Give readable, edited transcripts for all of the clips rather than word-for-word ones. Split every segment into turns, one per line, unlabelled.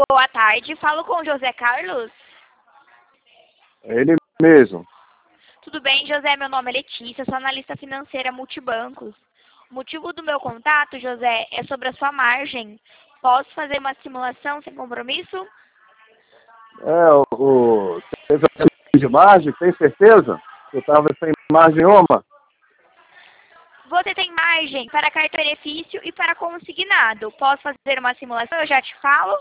Boa tarde, falo com o José Carlos.
É ele mesmo.
Tudo bem, José? Meu nome é Letícia, sou analista financeira multibancos. O motivo do meu contato, José, é sobre a sua margem. Posso fazer uma simulação sem compromisso?
Teve a de margem, tem certeza? Eu estava sem margem nenhuma.
Você tem margem para cartão-benefício e para consignado. Posso fazer uma simulação? Eu já te falo.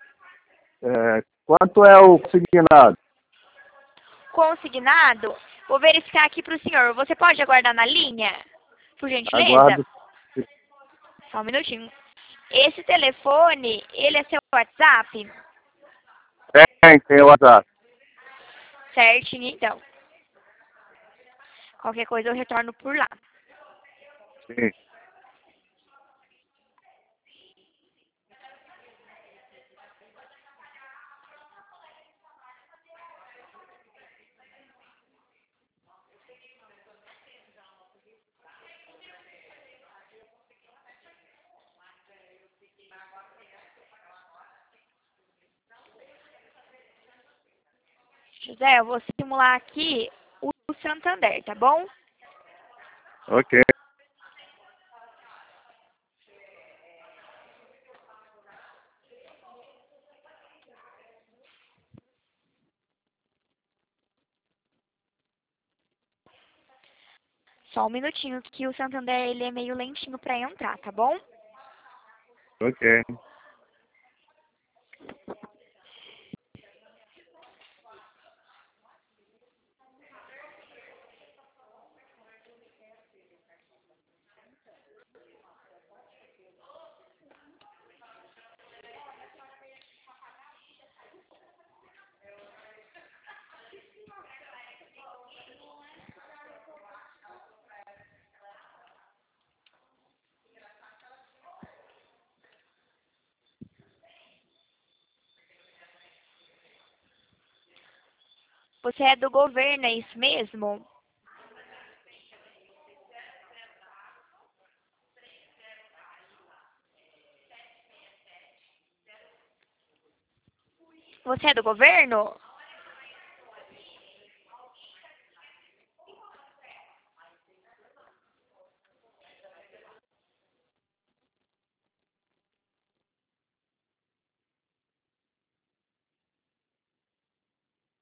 Quanto é o consignado?
Consignado, vou verificar aqui para o senhor. Você pode aguardar na linha, por gentileza?
Aguardo.
Só um minutinho. Esse telefone, ele é seu WhatsApp?
Tem o WhatsApp.
Certinho, então. Qualquer coisa eu retorno por lá.
Sim.
José, eu vou simular aqui o Santander, tá bom?
Ok.
Só um minutinho, que o Santander ele é meio lentinho para entrar, tá bom?
Ok.
Você é do governo, é isso mesmo? Você é do governo?